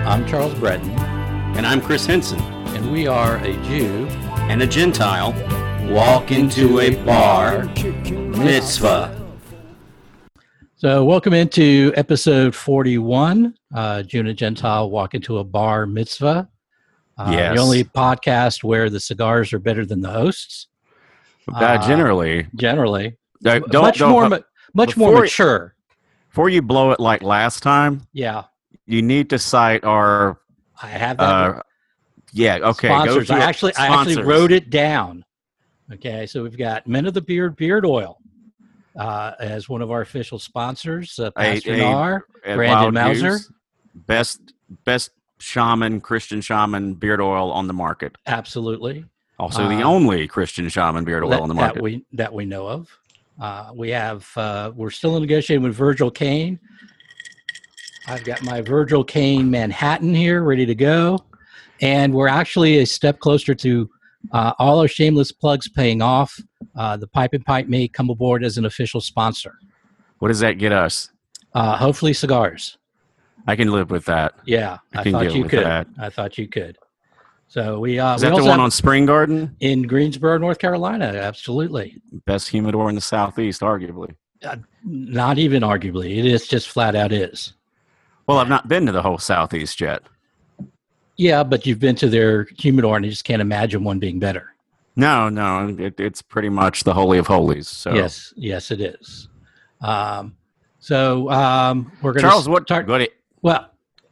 I'm Charles Breton. And I'm Chris Henson. And we are a Jew and a Gentile walk into a bar mitzvah. So welcome into episode 41, Jew and a Gentile walk into a bar mitzvah. Yes. The only podcast where the cigars are better than the hosts. Generally. Much more mature. Before you blow it like last time, yeah, you need to cite our. I have that. Okay. Sponsors. I actually wrote it down. Okay, so we've got Men of the Beard Oil as one of our official sponsors. Pastor Nar, Brandon Mauser, best shaman, Christian shaman beard oil on the market. Absolutely. Also, the only Christian shaman beard oil on the market that we know of. We're still negotiating with Virgil Cane. I've got my Virgil Cane Manhattan here ready to go. And we're actually a step closer to all our shameless plugs paying off. The Pipe and Pipe may come aboard as an official sponsor. What does that get us? Hopefully cigars. I can live with that. Yeah, I thought you could. So is that the one on Spring Garden? In Greensboro, North Carolina, absolutely. Best humidor in the Southeast, arguably. Not even arguably. It is just flat out is. Well, I've not been to the whole Southeast yet. Yeah, but you've been to their humidor, and you just can't imagine one being better. No, it's pretty much the holy of holies. So yes, it is. We're going to Charles, Well,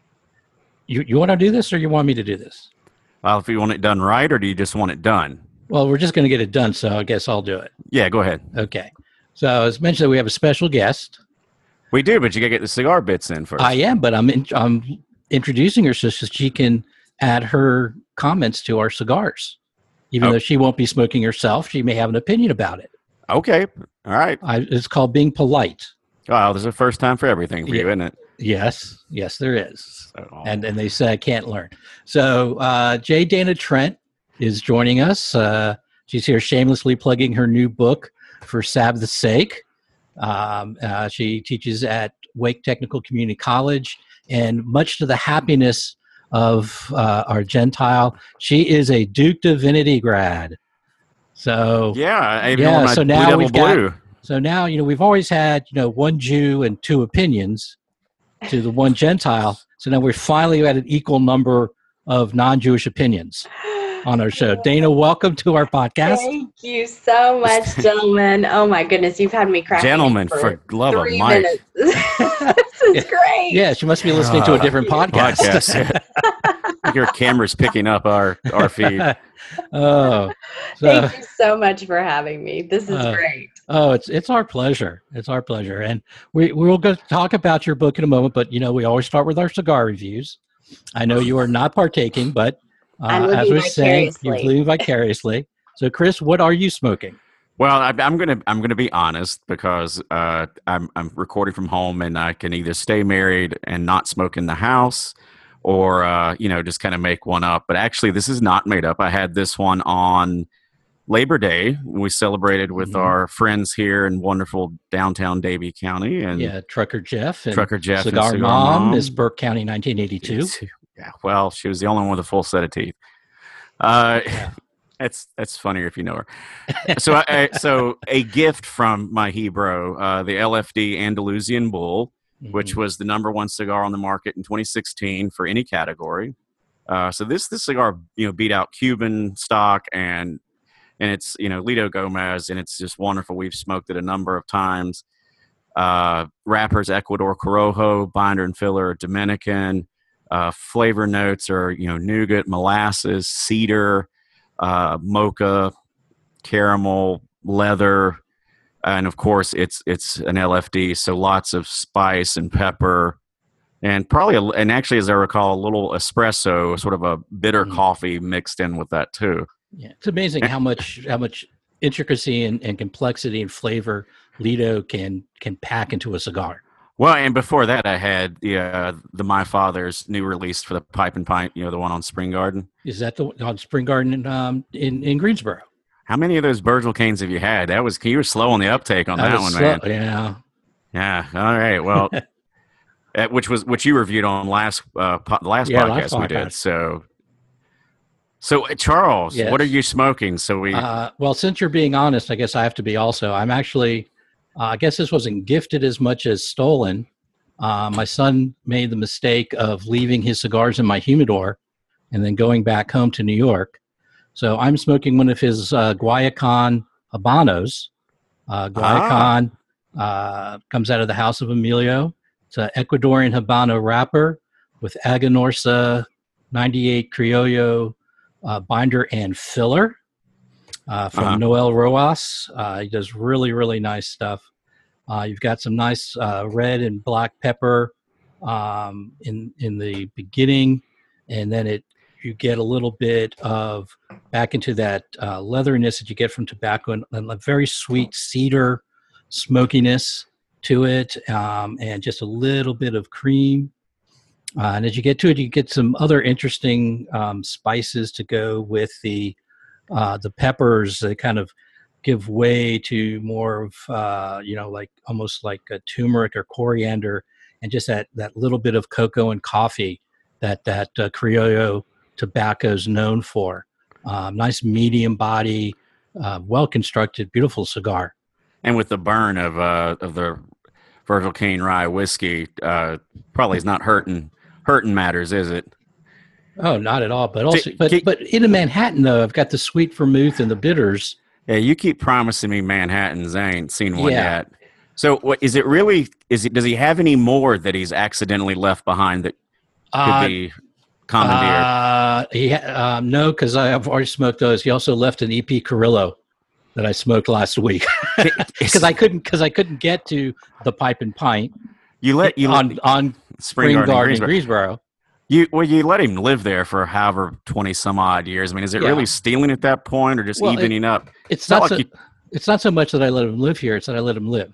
you want to do this, or you want me to do this? Well, if you want it done right, or do you just want it done? Well, we're just going to get it done, so I guess I'll do it. Yeah, go ahead. Okay. So as mentioned, we have a special guest. We do, but you got to get the cigar bits in first. I am, but I'm introducing her so she can add her comments to our cigars. Even though she won't be smoking herself, she may have an opinion about it. Okay. All right. It's called being polite. Wow, there's a first time for everything for you, isn't it? Yes, there is. And they say I can't learn. So J. Dana Trent is joining us. She's here shamelessly plugging her new book, For Sabbath's Sake. She teaches at Wake Technical Community College, and much to the happiness of our Gentile, she is a Duke Divinity grad. So so now we've always had one Jew and two opinions to the one Gentile. So now we're finally at an equal number of non-Jewish opinions on our show. Dana, welcome to our podcast. Thank you so much, gentlemen. Oh my goodness, you've had me cracking. Gentlemen, for love of Mike. This is great. Yeah, she must be listening to a different podcast. Your camera's picking up our feed. Thank you so much for having me. This is great. Oh, it's our pleasure. It's our pleasure. And we'll go talk about your book in a moment, but we always start with our cigar reviews. I know you are not partaking, but as we're saying, you live vicariously. So, Chris, what are you smoking? Well, I'm gonna be honest because I'm recording from home, and I can either stay married and not smoke in the house, or just kind of make one up. But actually, this is not made up. I had this one on Labor Day. We celebrated with our friends here in wonderful downtown Davie County, and Trucker Jeff, Cigar Mom, Miss Burke County, 1982. Yeah, well, she was the only one with a full set of teeth. That's funnier if you know her. So a gift from my Hebrew, the LFD Andalusian Bull, which was the number one cigar on the market in 2016 for any category. So this cigar, beat out Cuban stock and it's, Lido Gomez, and it's just wonderful. We've smoked it a number of times. Wrappers, Ecuador Corojo, binder and filler, Dominican. Flavor notes are, nougat, molasses, cedar, mocha, caramel, leather, and of course it's an LFD, so lots of spice and pepper, and probably and actually, as I recall, a little espresso, sort of a bitter coffee mixed in with that too. Yeah, it's amazing how much intricacy and complexity and flavor Lido can pack into a cigar. Well, and before that, I had the My Father's new release for the Pipe and Pint, the one on Spring Garden. Is that the on Spring Garden in Greensboro? How many of those Virgil Canes have you had? You were slow on the uptake on that one, man. Yeah. Yeah. All right. Well, which you reviewed on last podcast we did. So Charles, Yes. what are you smoking? Well, since you're being honest, I guess I have to be also. I'm actually, I guess this wasn't gifted as much as stolen. My son made the mistake of leaving his cigars in my humidor and then going back home to New York. So I'm smoking one of his Guayacán Habanos. Guayacán comes out of the House of Emilio. It's an Ecuadorian Habano wrapper with Aganorsa 98 Criollo binder and filler from Noel Roas. He does really, really nice stuff. You've got some nice red and black pepper in the beginning, and then you get a little bit of back into that leatheriness that you get from tobacco, and a very sweet cedar smokiness to it, and just a little bit of cream. And as you get to it, you get some other interesting spices to go with the peppers. They kind of give way to more of like almost like a turmeric or coriander, and just that little bit of cocoa and coffee that Criollo tobacco is known for. Nice medium body, well constructed, beautiful cigar. And with the burn of the Virgil Cane Rye whiskey, probably is not hurting matters, is it? Oh, not at all. But also, but in a Manhattan though, I've got the sweet vermouth and the bitters. Yeah, you keep promising me Manhattans. I ain't seen one yet. So, what is it really? Does he have any more that he's accidentally left behind that could be commandeered? No, because I've already smoked those. He also left an EP Carrillo that I smoked last week because I couldn't get to the Pipe and Pint. On Spring Garden in Greensboro. You let him live there for however 20 some odd years. I mean, is it really stealing at that point, or just evening up? It's not so much that I let him live here; it's that I let him live.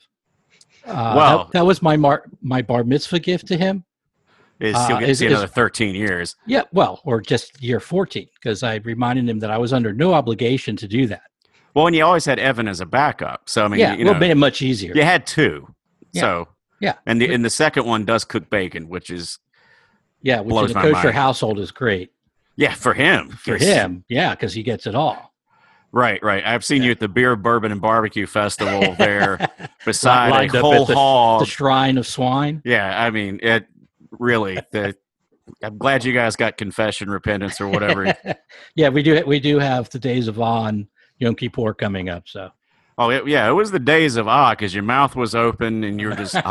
That was my bar mitzvah gift to him. He'll get to see another 13 years. Yeah, or just year 14, because I reminded him that I was under no obligation to do that. Well, and you always had Evan as a backup, so I mean, made it much easier. You had two, Yeah. and the second one does cook bacon, which is which in a kosher household is great. Yeah, for him. Because he gets it all. Right. I've seen you at the Beer, Bourbon, and Barbecue Festival there beside a whole hog. The Shrine of Swine. Yeah, I mean, it really. I'm glad you guys got confession, repentance, or whatever. Yeah, we do have the Days of On Yom Kippur coming up. So. Oh, it was the days of because your mouth was open and you were just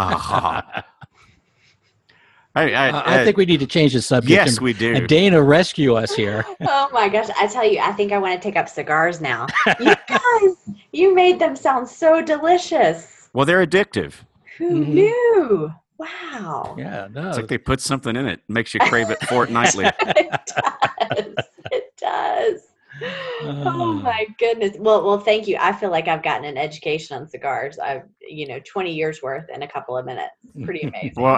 I think we need to change the subject. Yes, we do. And Dana, rescue us here. Oh my gosh. I tell you, I think I want to take up cigars now. You guys, you made them sound so delicious. Well, they're addictive. Who knew? Wow. Yeah, no. It's like they put something in it. Makes you crave it fortnightly. It does. Oh my goodness. Well, thank you. I feel like I've gotten an education on cigars. I've 20 years worth in a couple of minutes. Pretty amazing. Well,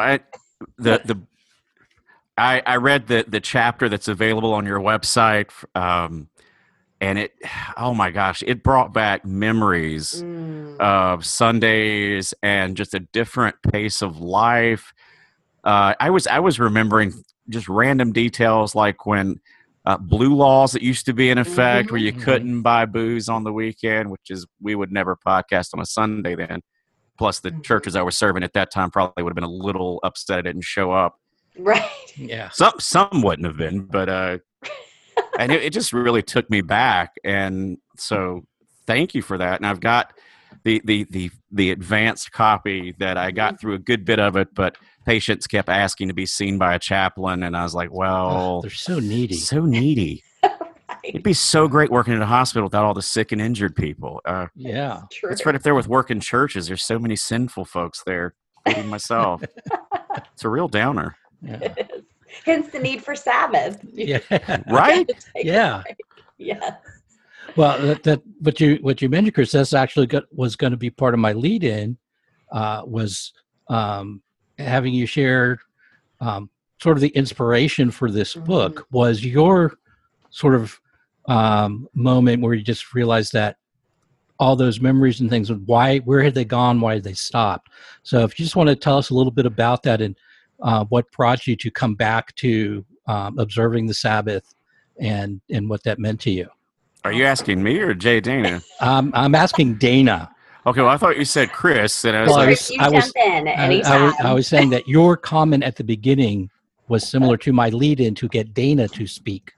I read the chapter that's available on your website, and it, oh my gosh, it brought back memories of Sundays and just a different pace of life. I was remembering just random details, like when blue laws that used to be in effect, where you couldn't buy booze on the weekend, which is, we would never podcast on a Sunday then. Plus, the churches I was serving at that time probably would have been a little upset I didn't show up. Right. Yeah. Some wouldn't have been, but and it just really took me back. And so, thank you for that. And I've got the advanced copy that I got through a good bit of it, but patients kept asking to be seen by a chaplain, and I was like, well, they're so needy. So needy. It'd be so great working in a hospital without all the sick and injured people. Yeah. True. It's right up there with working churches. There's so many sinful folks there, including myself. It's a real downer. Yeah. Hence the need for Sabbath. Yeah. Right? Yeah. Yes. Well, that what you mentioned, Chris, that's actually was going to be part of my lead-in, was having you share sort of the inspiration for this book. Was your sort of moment where you just realized that all those memories and things, where had they gone? Why had they stopped? So if you just want to tell us a little bit about that, and what brought you to come back to observing the Sabbath and what that meant to you. Are you asking me or Jay Dana? I'm asking Dana. Okay, well, I thought you said Chris, and I was jump in anytime. I was saying that your comment at the beginning was similar to my lead-in to get Dana to speak.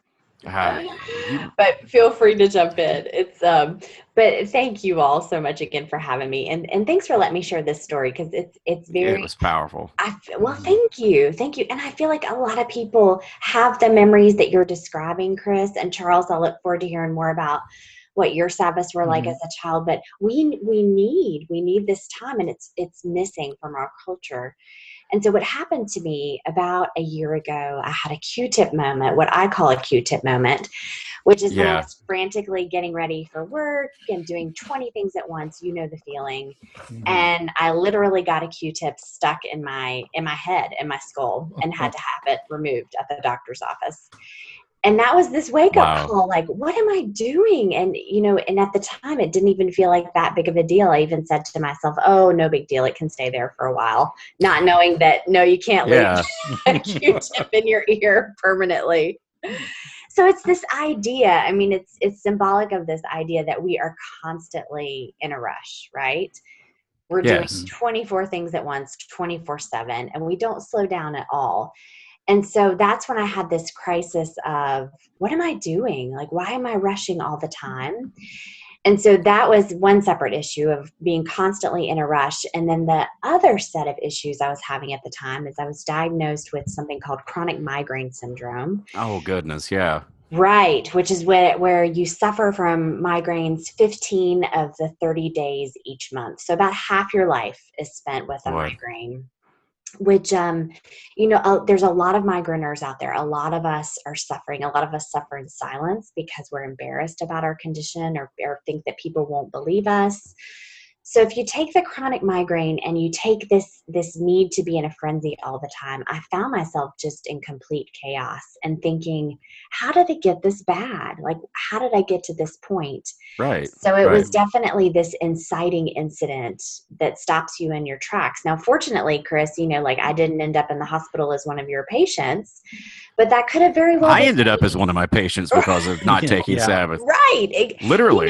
But feel free to jump in. It's but thank you all so much again for having me, and thanks for letting me share this story, because it's very, it was powerful. Well, thank you, and I feel like a lot of people have the memories that you're describing, Chris and Charles. I look forward to hearing more about what your Sabbaths were like as a child, but we need this time, and it's missing from our culture. And so what happened to me about a year ago, I had a Q-tip moment, what I call a Q-tip moment, which is when I was frantically getting ready for work and doing 20 things at once. You know the feeling. And I literally got a Q-tip stuck in my head, in my skull, and had to have it removed at the doctor's office. And that was this wake-up call, like, what am I doing? And, and at the time, it didn't even feel like that big of a deal. I even said to myself, oh, no big deal. It can stay there for a while. Not knowing that, no, you can't leave a Q-tip in your ear permanently. So it's this idea. I mean, it's symbolic of this idea that we are constantly in a rush, right? We're doing 24 things at once, 24/7, and we don't slow down at all. And so that's when I had this crisis of, what am I doing? Like, why am I rushing all the time? And so that was one separate issue of being constantly in a rush. And then the other set of issues I was having at the time is I was diagnosed with something called chronic migraine syndrome. Oh, goodness. Yeah. Right. Which is where you suffer from migraines 15 of the 30 days each month. So about half your life is spent with a migraine. Which, there's a lot of migraineurs out there. A lot of us are suffering. A lot of us suffer in silence because we're embarrassed about our condition or think that people won't believe us. So if you take the chronic migraine and you take this need to be in a frenzy all the time, I found myself just in complete chaos and thinking, how did it get this bad? Like, how did I get to this point? Right. So it was definitely this inciting incident that stops you in your tracks. Now, fortunately, Chris, I didn't end up in the hospital as one of your patients, but that could have very well been. I ended up as one of my patients because of not taking Sabbath. Right. Literally.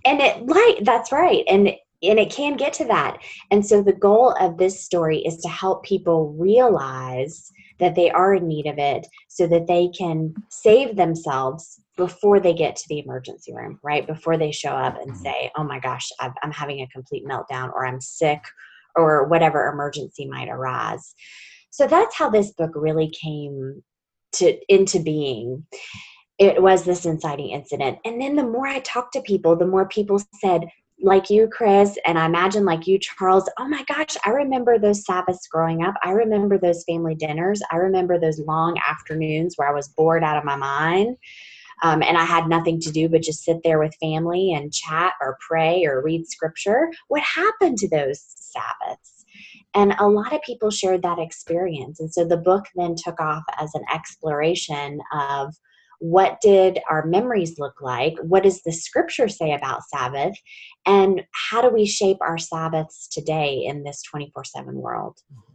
That's right. And it can get to that. And so the goal of this story is to help people realize that they are in need of it so that they can save themselves before they get to the emergency room, right? Before they show up and say, oh my gosh, I'm having a complete meltdown, or I'm sick, or whatever emergency might arise. So that's how this book really came into being. It was this inciting incident. And then the more I talked to people, the more people said, like you, Chris, and I imagine like you, Charles, oh my gosh, I remember those Sabbaths growing up. I remember those family dinners. I remember those long afternoons where I was bored out of my mind. And I had nothing to do but just sit there with family and chat or pray or read scripture. What happened to those Sabbaths? And a lot of people shared that experience. And so the book then took off as an exploration of, what did our memories look like? What does the scripture say about Sabbath? And how do we shape our Sabbaths today in this 24/7 world?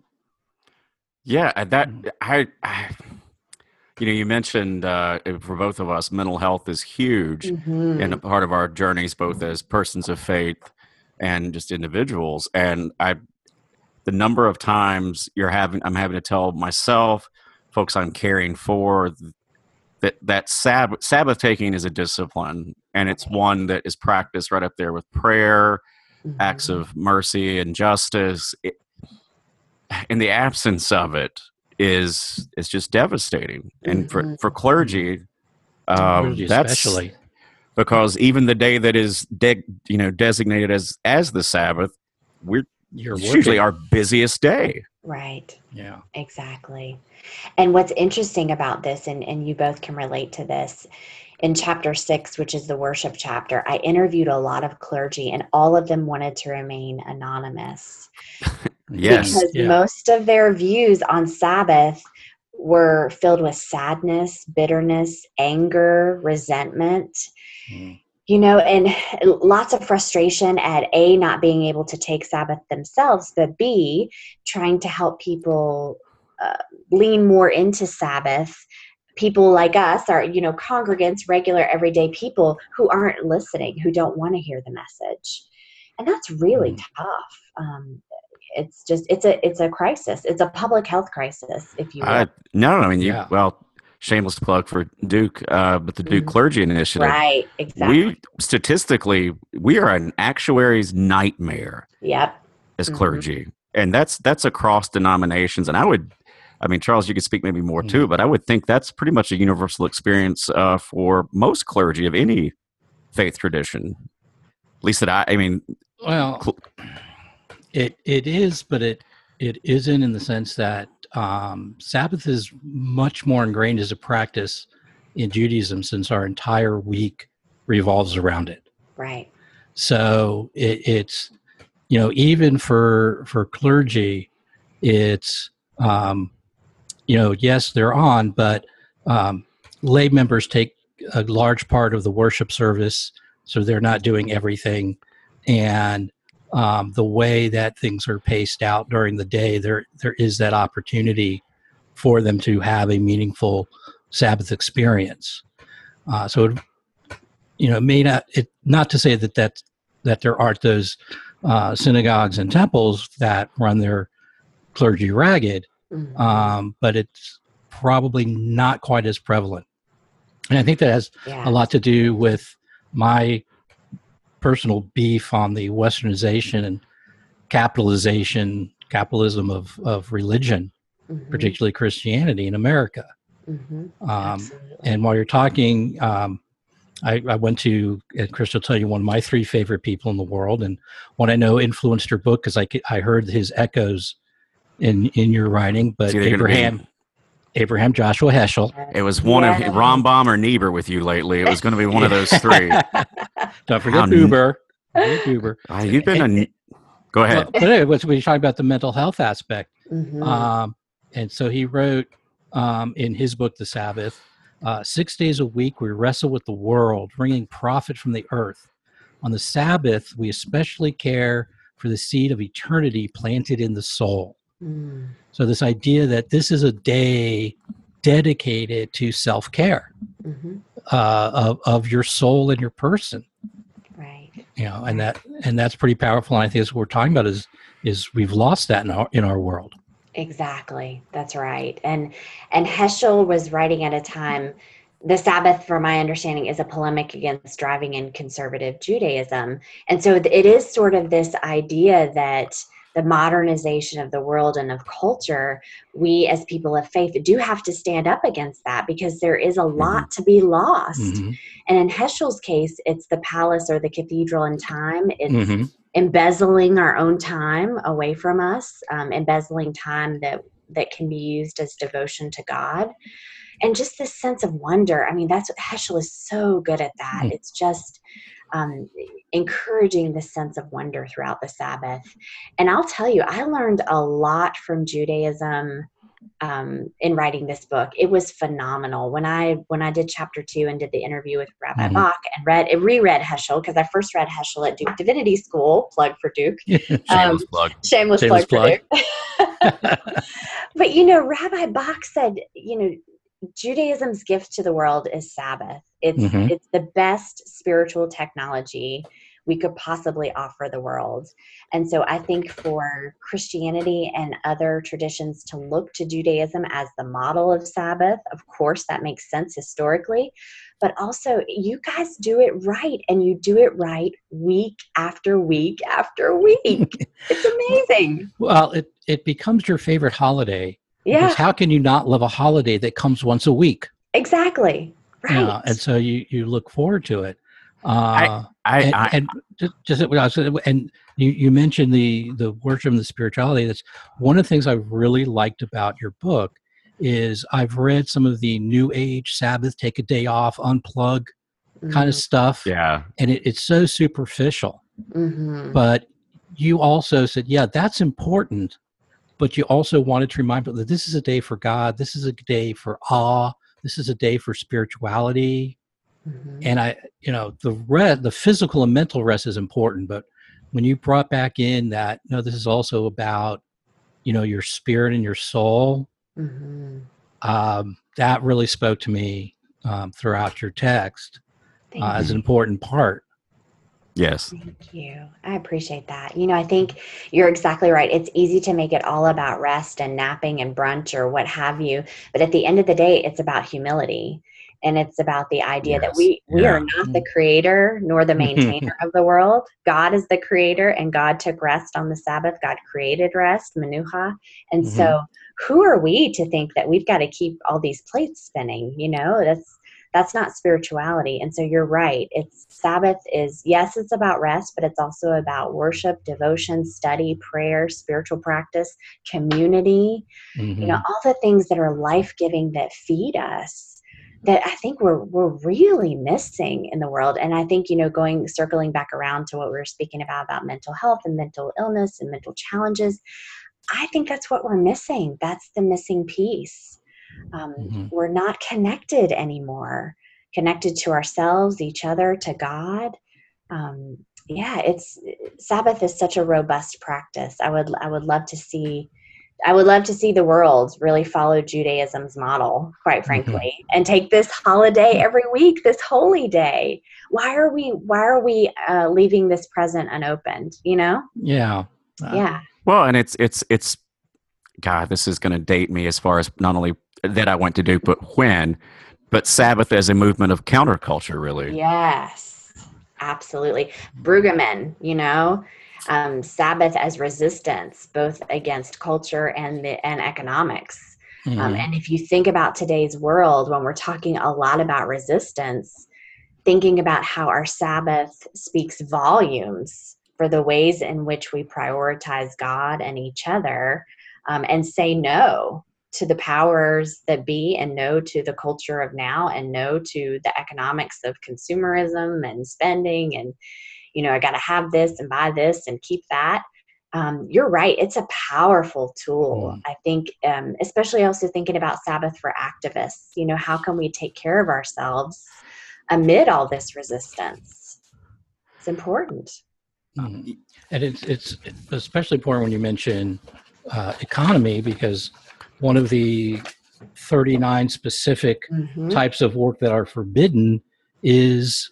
Yeah, you mentioned for both of us, mental health is huge and a part of our journeys, both as persons of faith and just individuals. And the number of times I'm having to tell myself, folks I'm caring for, that Sabbath taking is a discipline, and it's one that is practiced right up there with prayer, acts of mercy and justice. In the absence of it is just devastating, and for clergy, that's especially because even the day that is designated as the Sabbath, it's usually our busiest day. Right. Yeah. Exactly. And what's interesting about this, and you both can relate to this, in chapter 6, which is the worship chapter, I interviewed a lot of clergy, and all of them wanted to remain anonymous. Yes. Because most of their views on Sabbath were filled with sadness, bitterness, anger, resentment. And lots of frustration at A, not being able to take Sabbath themselves, but B, trying to help people lean more into Sabbath, people like us are, congregants, regular everyday people who aren't listening, who don't want to hear the message. And that's really tough. It's a crisis. It's a public health crisis, if you will. No, I mean, shameless plug for Duke, but the Duke Clergy Initiative. Right, exactly. Statistically, we are an actuary's nightmare. Yep. As clergy. And that's across denominations. And Charles, you could speak maybe more too, but I would think that's pretty much a universal experience for most clergy of any faith tradition. At least it is, but it isn't, in the sense that Sabbath is much more ingrained as a practice in Judaism, since our entire week revolves around it. Right. So it's even for clergy, it's yes, they're on, but lay members take a large part of the worship service, so they're not doing everything. And the way that things are paced out during the day, there is that opportunity for them to have a meaningful Sabbath experience. So it may not to say that there aren't those synagogues and temples that run their clergy ragged, but it's probably not quite as prevalent. And I think that has a lot to do with my personal beef on the westernization and capitalism of religion, particularly Christianity in America. And while you're talking, I went to, and Chris will tell you, one of my three favorite people in the world, and one I know influenced her book because I heard his echoes in your writing. But Abraham Joshua Heschel. It was one of Rambam or Niebuhr with you lately. It was going to be one of those three. Don't forget Uber. You've been go ahead. But anyway, we're talking about the mental health aspect. And so he wrote in his book, The Sabbath, 6 days a week we wrestle with the world, wringing profit from the earth. On the Sabbath, we especially care for the seed of eternity planted in the soul. So this idea that this is a day dedicated to self-care of your soul and your person. Right. And that's pretty powerful. And I think that's what we're talking about is we've lost that in our world. Exactly. That's right. And Heschel was writing at a time, the Sabbath, from my understanding, is a polemic against driving in conservative Judaism. And so it is sort of this idea that the modernization of the world and of culture, we as people of faith do have to stand up against that, because there is a lot to be lost. And in Heschel's case, it's the palace or the cathedral in time. It's embezzling our own time away from us, embezzling time that can be used as devotion to God. And just this sense of wonder. I mean, that's what Heschel is so good at that. It's just encouraging this sense of wonder throughout the Sabbath. And I'll tell you, I learned a lot from Judaism in writing this book. It was phenomenal. When I did chapter 2 and did the interview with Rabbi Bach and reread Heschel, because I first read Heschel at Duke Divinity School, plug for Duke. Shameless plug for Duke. But, Rabbi Bach said, Judaism's gift to the world is Sabbath. It's the best spiritual technology we could possibly offer the world. And so I think for Christianity and other traditions to look to Judaism as the model of Sabbath, of course, that makes sense historically, but also you guys do it right, and you do it right week after week after week. It's amazing. Well, it becomes your favorite holiday. Yeah. Because how can you not love a holiday that comes once a week? Exactly. Right. And so you look forward to it. And you mentioned the worship and the spirituality. That's one of the things I really liked about your book. Is I've read some of the New Age Sabbath, take a day off, unplug kind of stuff. Yeah. And it's so superficial. But you also said, that's important. But you also wanted to remind people that this is a day for God. This is a day for awe. This is a day for spirituality. And the physical and mental rest is important. But when you brought back in that, this is also about, your spirit and your soul, Mm-hmm. That really spoke to me throughout your text as an important part. Yes. Thank you. I appreciate that. I think you're exactly right. It's easy to make it all about rest and napping and brunch or what have you. But at the end of the day, it's about humility. And it's about the idea that we are not the creator nor the maintainer of the world. God is the creator, and God took rest on the Sabbath. God created rest, menucha. And so who are we to think that we've got to keep all these plates spinning? That's not spirituality. And so you're right. Sabbath is, yes, it's about rest, but it's also about worship, devotion, study, prayer, spiritual practice, community, all the things that are life-giving that feed us that I think we're really missing in the world. And I think, circling back around to what we were speaking about mental health and mental illness and mental challenges, I think that's what we're missing. That's the missing piece. We're not connected anymore, connected to ourselves, each other, to God. Sabbath is such a robust practice. I would love to see the world really follow Judaism's model, quite frankly, and take this holiday every week, this holy day. Why are we leaving this present unopened? Yeah. Yeah. Well, and it's God, this is going to date me as far as not only that I went to Duke, but Sabbath as a movement of counterculture, really. Yes, absolutely. Brueggemann, Sabbath as resistance, both against culture and economics. And if you think about today's world, when we're talking a lot about resistance, thinking about how our Sabbath speaks volumes for the ways in which we prioritize God and each other, and say no to the powers that be, and no to the culture of now, and no to the economics of consumerism and spending, and I got to have this and buy this and keep that. You're right. It's a powerful tool. I think, especially also thinking about Sabbath for activists, how can we take care of ourselves amid all this resistance? It's important. And it's especially important when you mention economy, because one of the 39 specific types of work that are forbidden is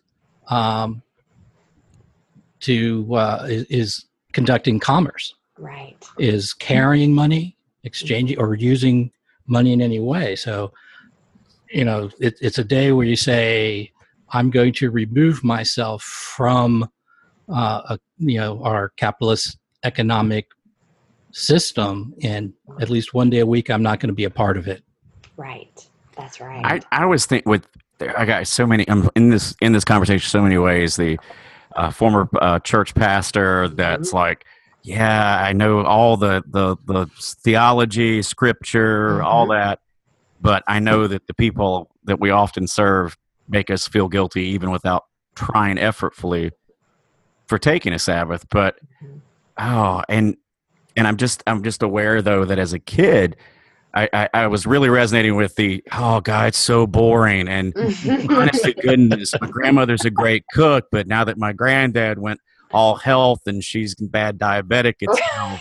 conducting commerce. Right. Is carrying money, exchanging, or using money in any way. So, it's a day where you say, I'm going to remove myself from our capitalist economic system, and at least one day a week I'm not going to be a part of it. Right. That's right. I always think I got so many in this conversation so many ways. The former church pastor that's like, yeah, I know all the theology, scripture, all that, but I know that the people that we often serve make us feel guilty even without trying effortfully for taking a Sabbath. But and I'm just aware though that as a kid, I was really resonating with God, it's so boring. And honest to goodness, my grandmother's a great cook, but now that my granddad went all health and she's bad diabetic, it's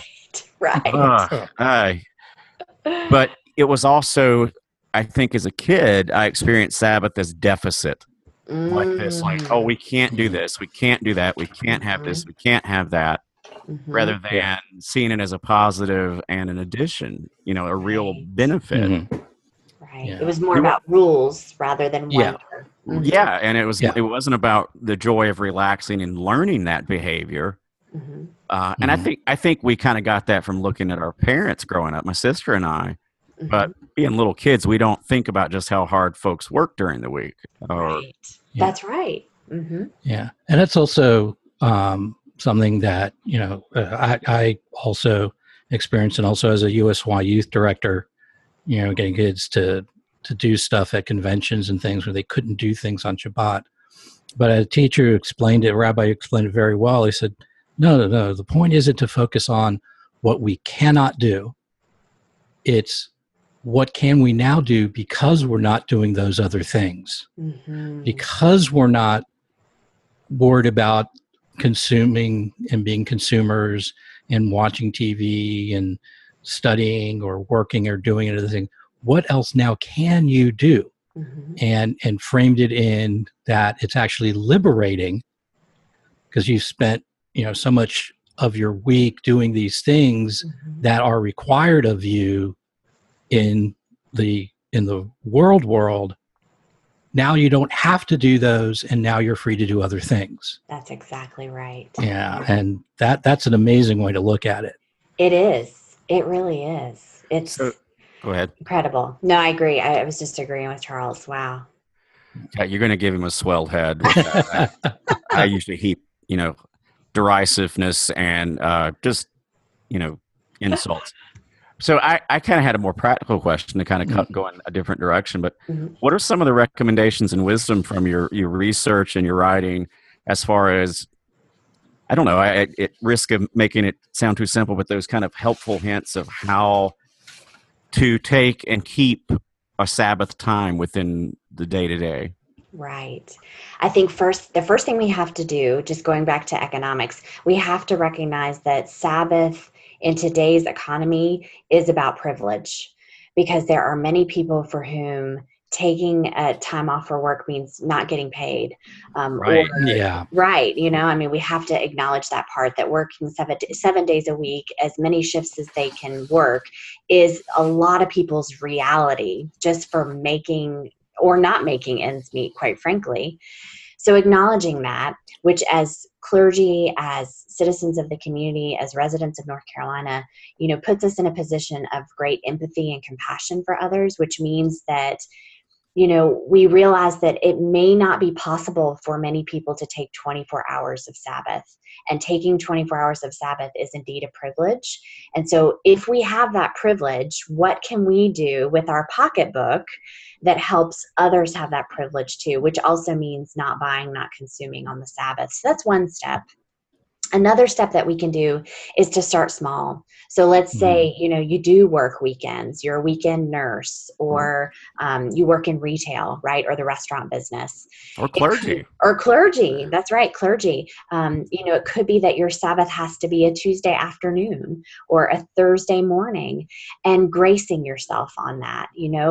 right. But it was also, I think as a kid, I experienced Sabbath as deficit. Like this, like, oh, we can't do this, we can't do that, we can't have this, we can't have that. Rather than seeing it as a positive and an addition, a real benefit. Right. Yeah. It was more about rules rather than wonder. Yeah, and it wasn't about the joy of relaxing and learning that behavior. And I think we kind of got that from looking at our parents growing up, my sister and I. But being little kids, we don't think about just how hard folks work during the week. Right. That's right. Yeah, and it's also something that I also experienced, and also as a USY youth director, getting kids to do stuff at conventions and things where they couldn't do things on Shabbat. But a teacher explained it, a rabbi explained it very well. He said, no, the point isn't to focus on what we cannot do. It's what can we now do because we're not doing those other things. Because we're not worried about consuming and being consumers and watching TV and studying or working or doing another thing. What else now can you do? And framed it in that it's actually liberating because you've spent, so much of your week doing these things that are required of you in the world. Now you don't have to do those, and now you're free to do other things. That's exactly right. Yeah, and that's an amazing way to look at it. It is. It really is. It's go ahead. Incredible. No, I agree. I was just agreeing with Charles. Wow. Yeah, you're going to give him a swelled head. With that. I usually heap, derisiveness and just, insults. So I kind of had a more practical question to kind of go in a different direction. But what are some of the recommendations and wisdom from your research and your writing as far as, I don't know, at risk of making it sound too simple, but those kind of helpful hints of how to take and keep a Sabbath time within the day-to-day? Right. I think the first thing we have to do, just going back to economics, we have to recognize that Sabbath in today's economy is about privilege, because there are many people for whom taking a time off for work means not getting paid. Right. Right. We have to acknowledge that part, that working 7 days a week, as many shifts as they can work, is a lot of people's reality just for making or not making ends meet, quite frankly. So acknowledging that, which as clergy, as citizens of the community, as residents of North Carolina, puts us in a position of great empathy and compassion for others, which means that we realize that it may not be possible for many people to take 24 hours of Sabbath, and taking 24 hours of Sabbath is indeed a privilege. And so if we have that privilege, what can we do with our pocketbook that helps others have that privilege too, which also means not buying, not consuming on the Sabbath. So that's one step. Another step that we can do is to start small. So let's say, you do work weekends, you're a weekend nurse, or you work in retail, right? Or the restaurant business. Or clergy. Clergy. That's right. Clergy. It could be that your Sabbath has to be a Tuesday afternoon or a Thursday morning, and gracing yourself on that.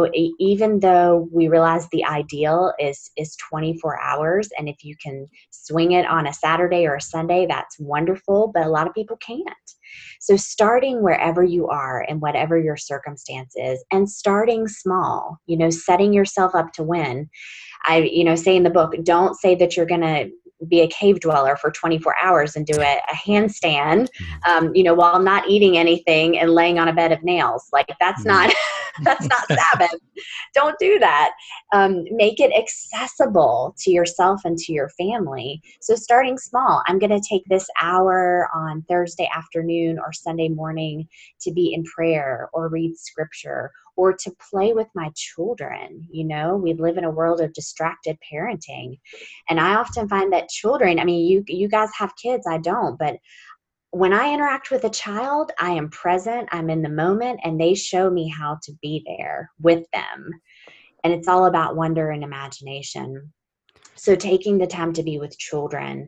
Even though we realize the ideal is 24 hours, and if you can swing it on a Saturday or a Sunday, that's wonderful, but a lot of people can't. So starting wherever you are and whatever your circumstance is, and starting small, setting yourself up to win. I say in the book, don't say that you're going to be a cave dweller for 24 hours and do a handstand, while not eating anything and laying on a bed of nails. Like that's not Sabbath. Don't do that. Make it accessible to yourself and to your family. So starting small, I'm going to take this hour on Thursday afternoon or Sunday morning to be in prayer or read scripture, or to play with my children. We live in a world of distracted parenting. And I often find that children, you guys have kids, I don't, but when I interact with a child, I am present, I'm in the moment, and they show me how to be there with them. And it's all about wonder and imagination. So taking the time to be with children,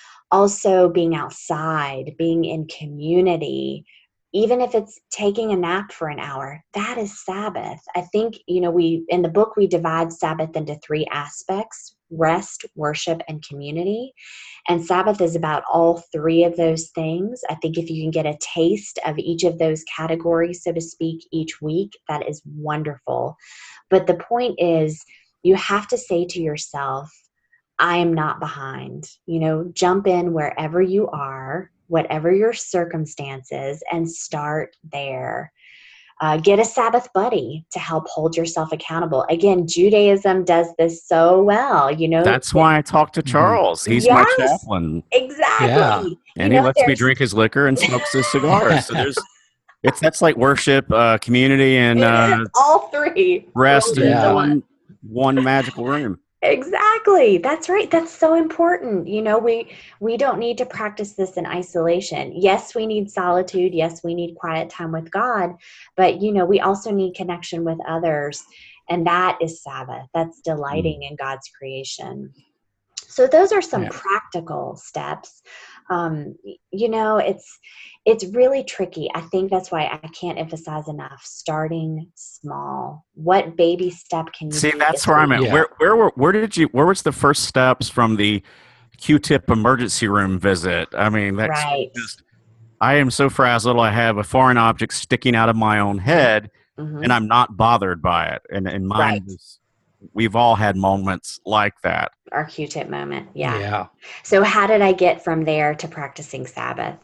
also being outside, being in community, even if it's taking a nap for an hour, that is Sabbath. I think, in the book, we divide Sabbath into 3 aspects: rest, worship, and community. And Sabbath is about all 3 of those things. I think if you can get a taste of each of those categories, so to speak, each week, that is wonderful. But the point is, you have to say to yourself, I am not behind. Jump in wherever you are, whatever your circumstances, and start there. Get a Sabbath buddy to help hold yourself accountable. Again, Judaism does this so well. That's why I talked to Charles. He's my chaplain. Exactly. Yeah. And he lets me drink his liquor and smokes his cigars. So that's like worship, community, and all 3 rest in one magical room. Exactly. That's right. That's so important. We don't need to practice this in isolation. Yes, we need solitude. Yes, we need quiet time with God. But, we also need connection with others. And that is Sabbath. That's delighting in God's creation. So those are some practical steps. You know, it's really tricky. I think that's why I can't emphasize enough starting small. What baby step can you See, take? that's where I'm at. Yeah. Where was the first steps from the Q-tip emergency room visit? I mean, that's Right. just, I am so frazzled. I have a foreign object sticking out of my own head, Mhm. and I'm not bothered by it. And mine Right. was, we've all had moments like that. Our Q-tip moment. Yeah. Yeah. So how did I get from there to practicing Sabbath?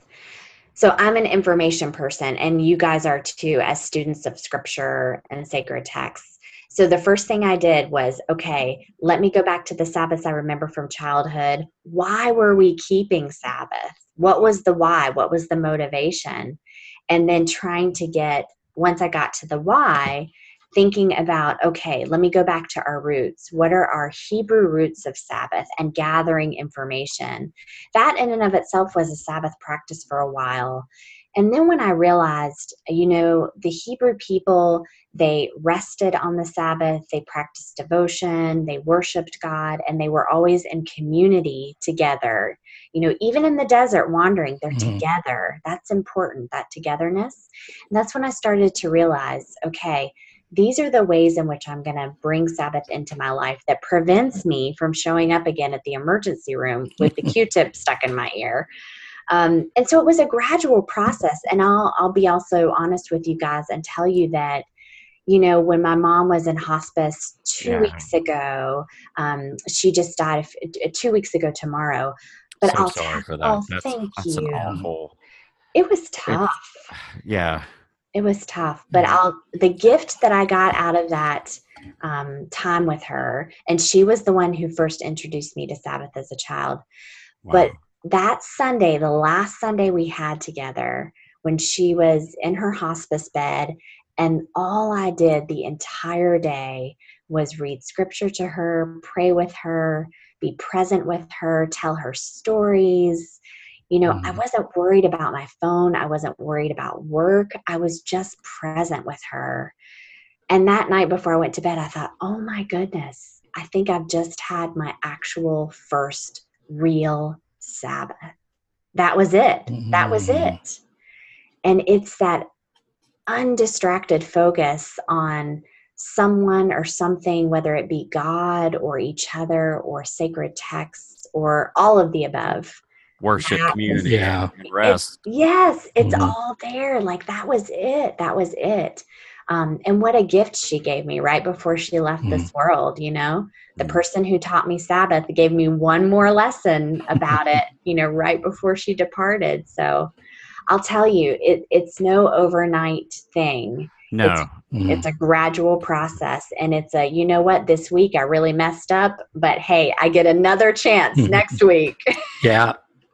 So I'm an information person, and you guys are too, as students of scripture and sacred texts. So the first thing I did was, okay, let me go back to the Sabbaths I remember from childhood. Why were we keeping Sabbath? What was the why? What was the motivation? And then trying to get, once I got to the why, thinking about, okay, let me go back to our roots. What are our Hebrew roots of Sabbath? And gathering information. That in and of itself was a Sabbath practice for a while. And then when I realized, you know, the Hebrew people, they rested on the Sabbath, they practiced devotion, they worshiped God, and they were always in community together. You know, even in the desert wandering, they're together. That's important, that togetherness. And that's when I started to realize, okay, these are the ways in which I'm going to bring Sabbath into my life that prevents me from showing up again at the emergency room with the Q-tip stuck in my ear. And so it was a gradual process. And I'll be also honest with you guys and tell you that, you know, when my mom was in hospice 2 weeks ago, she just died 2 weeks ago tomorrow. But So sorry for that. Oh, That's thank an you. awful. It was tough. Yeah. It was tough, but the gift that I got out of that time with her, and she was the one who first introduced me to Sabbath as a child. Wow. But that Sunday, the last Sunday we had together, when she was in her hospice bed, and all I did the entire day was read scripture to her, pray with her, be present with her, tell her stories. You know, I wasn't worried about my phone. I wasn't worried about work. I was just present with her. And that night before I went to bed, I thought, oh my goodness, I think I've just had my actual first real Sabbath. That was it. That was it. And it's that undistracted focus on someone or something, whether it be God or each other or sacred texts or all of the above. Worship, community, and rest. It's all there. Like that was it. That was it. And what a gift she gave me right before she left this world, you know, the person who taught me Sabbath gave me one more lesson about it, you know, right before she departed. So I'll tell you, it's no overnight thing. No. It's a gradual process, and it's a, you know what, this week I really messed up, but hey, I get another chance next week. Yeah.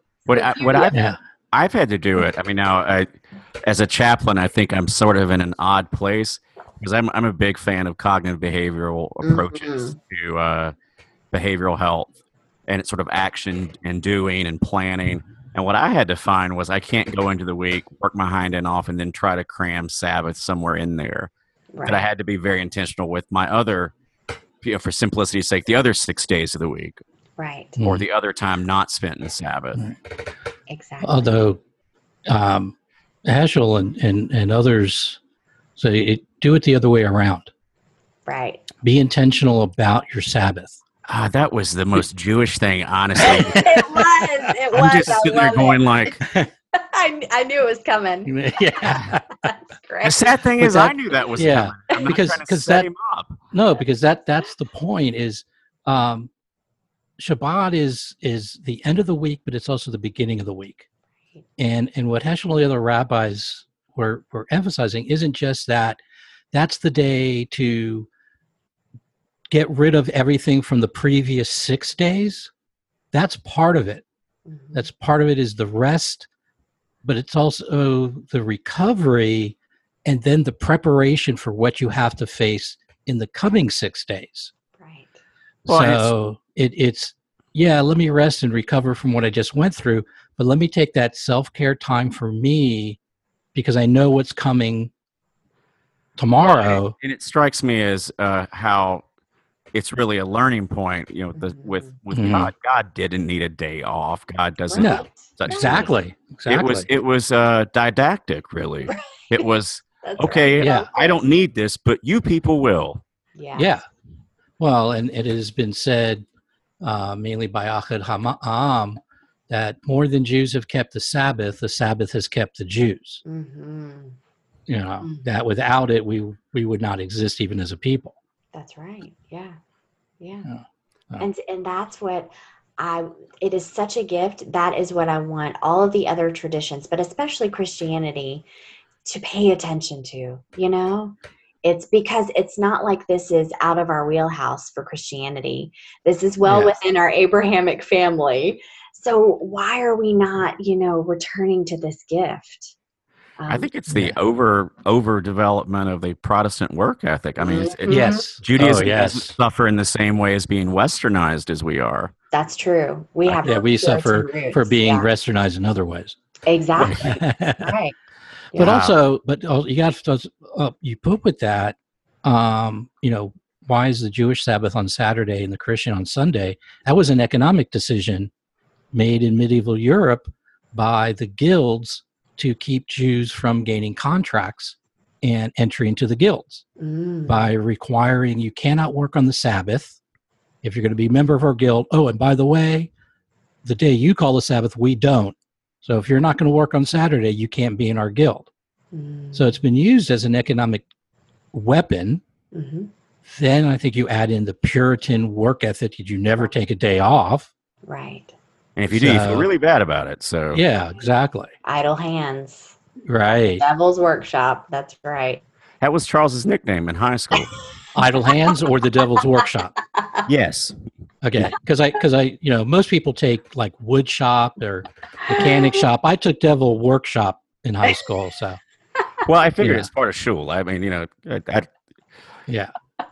I've had to do it. I mean, now as a chaplain, I think I'm sort of in an odd place because I'm a big fan of cognitive behavioral approaches to behavioral health and it's sort of action and doing and planning. And what I had to find was I can't go into the week, work my hind end off, and then try to cram Sabbath somewhere in there. Right. But I had to be very intentional with my other, you know, for simplicity's sake, the other 6 days of the week. Right. Or the other time not spent in the Sabbath. Exactly. Although Heschel and others say do it the other way around. Right. Be intentional about your Sabbath. That was the most Jewish thing, honestly. It was. I'm just sitting there going like... I knew it was coming. Yeah. That's great. The sad thing is I knew that was coming. I'm not trying to set him up. No, because that's the point is Shabbat is the end of the week, but it's also the beginning of the week. And what Heschel and the other rabbis were emphasizing isn't just that that's the day to get rid of everything from the previous 6 days. That's part of it. That's part of it is the rest, but it's also the recovery and then the preparation for what you have to face in the coming 6 days. Right. Well, so it's let me rest and recover from what I just went through, but let me take that self-care time for me because I know what's coming tomorrow. And it strikes me as how it's really a learning point, with God. God didn't need a day off. God doesn't. Right. Exactly. It was didactic, really. It was That's okay. right. Yeah. I don't need this, but you people will. Yes. Yeah. Well, and it has been said mainly by Ahad Ha'am that more than Jews have kept the Sabbath has kept the Jews. That without it, we would not exist even as a people. That's right. Yeah. Yeah. Oh. And that's what it is such a gift. That is what I want all of the other traditions, but especially Christianity, to pay attention to, It's because it's not like this is out of our wheelhouse for Christianity. This is within our Abrahamic family. So why are we not, returning to this gift? I think it's the overdevelopment of the Protestant work ethic. I mean, yes, Judaism doesn't suffer in the same way as being westernized as we are. That's true. We have we suffer for being westernized in other ways. Exactly. Right. But also, you got to you put with that, why is the Jewish Sabbath on Saturday and the Christian on Sunday? That was an economic decision made in medieval Europe by the guilds to keep Jews from gaining contracts and entry into the guilds by requiring you cannot work on the Sabbath if you're going to be a member of our guild. Oh, and by the way, the day you call the Sabbath, we don't. So if you're not going to work on Saturday, you can't be in our guild. So it's been used as an economic weapon. Then I think you add in the Puritan work ethic that you never take a day off. Right. And if you do, you feel really bad about it. So yeah, exactly. Idle hands. Right. Devil's workshop. That's right. That was Charles's nickname in high school. Idle hands or the Devil's workshop. Yes. Okay. Because I most people take like wood shop or mechanic shop. I took Devil workshop in high school. So. Well, I figured it's part of shul. I mean, yeah.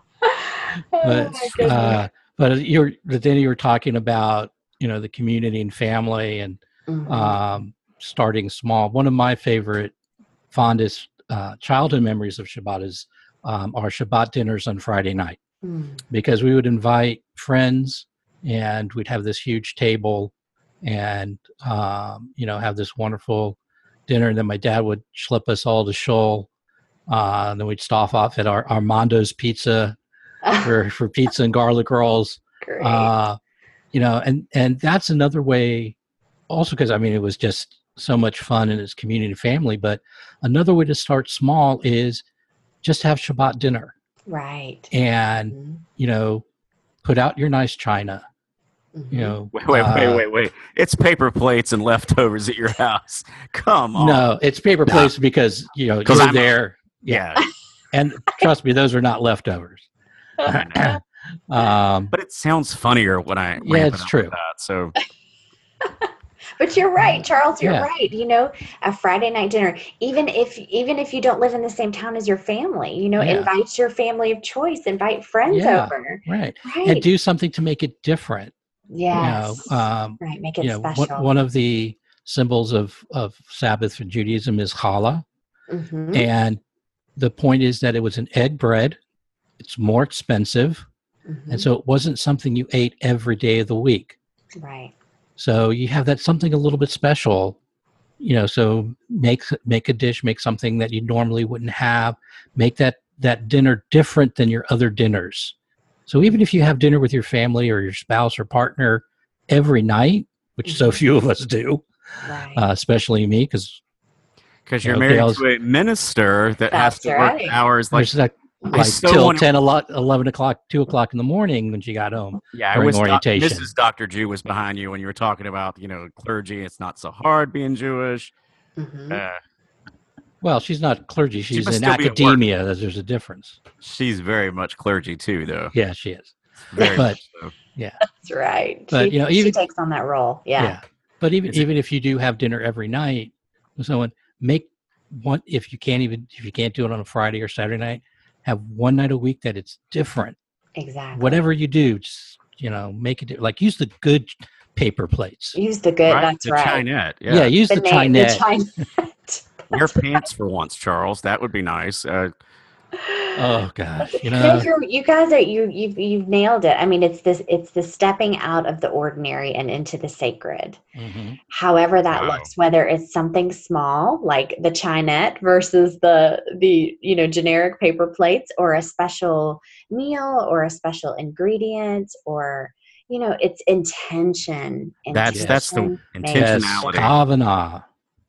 But then you were talking about the community and family and starting small. One of my favorite, fondest childhood memories of Shabbat is our Shabbat dinners on Friday night, because we would invite friends and we'd have this huge table and have this wonderful dinner. And then my dad would schlep us all to shul. And then we'd stop off at our Armando's Pizza for pizza and garlic rolls. Great. And that's another way also, because it was just so much fun and it's community and family. But another way to start small is just have Shabbat dinner. Right. And, put out your nice china. Wait. It's paper plates and leftovers at your house. Come on. No, it's paper plates because, you're there. Yeah. And trust me, those are not leftovers. But it sounds funnier when I it's true. That, so. But you're right, Charles. You're right. A Friday night dinner, even if you don't live in the same town as your family, invite your family of choice, invite friends over, right, and do something to make it different. Yes, right. Make it special. One of the symbols of Sabbath for Judaism is challah, and the point is that it was an egg bread. It's more expensive, and so it wasn't something you ate every day of the week. Right. So you have that something a little bit special, so make a dish, make something that you normally wouldn't have, make that dinner different than your other dinners. So even if you have dinner with your family or your spouse or partner every night, which so few of us do, especially me, because you're married to a minister that has to work hours till 10, 11 o'clock, 2 o'clock in the morning when she got home. Yeah, orientation. Mrs. Dr. Jew was behind you when you were talking about, clergy. It's not so hard being Jewish. Well, she's not clergy. She's in academia. There's a difference. She's very much clergy too, though. Yeah, she is. Very much so. Yeah, that's right. But she takes on that role. Yeah. But even if you do have dinner every night with someone, make one. If you can't do it on a Friday or Saturday night, have one night a week that it's different. Exactly. Whatever you do, just make it like use the good paper plates. Use the good. That's the right. Chinette. Yeah, use the Chinette. Wear pants for once, Charles. That would be nice. Oh gosh, No, you guys are you've nailed it. I mean, it's the stepping out of the ordinary and into the sacred. mhm. However that Wow. looks, whether it's something small like the chinette versus the generic paper plates, or a special meal, or a special ingredient, or it's intention. That's the Intention makes the Yes, intentionality. difference. kavana,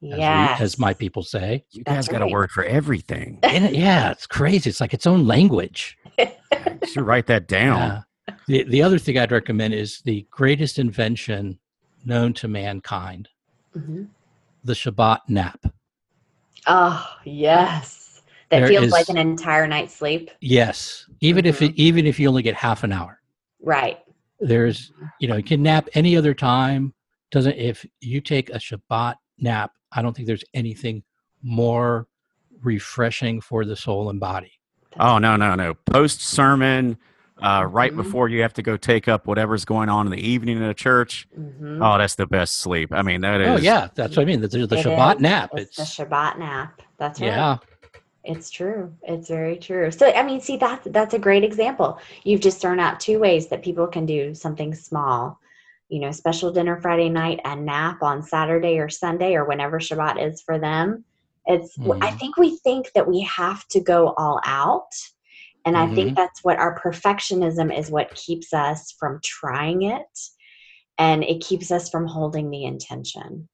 as my Yes, people say. You guys that's got a right. word for everything. Yeah, it's crazy. It's like its own language. You should write that down. Yeah. The other thing I'd recommend is the greatest invention known to mankind, Mhm. the Shabbat nap. Oh, yes. That There feels like is an entire night's sleep. yes, even Mhm. even if you only get half an hour, Right. there's you can nap any other time. Doesn't if you take a Shabbat nap, I don't think there's anything more refreshing for the soul and body. Oh, no. Post sermon, right Mhm. before you have to go take up whatever's going on in the evening in a church. Mhm. Oh, that's the best sleep. I mean, that Oh is. yeah, that's what I mean. The It Shabbat is. nap. It's the Shabbat nap. That's right. Yeah. It's true. It's very true. So, I mean, see, that's a great example. You've just thrown out two ways that people can do something small. Special dinner Friday night and nap on Saturday or Sunday or whenever Shabbat is for them. I Mhm. think we think that we have to go all out. And I think Mhm. that's what our perfectionism is, what keeps us from trying it. And it keeps us from holding the intention.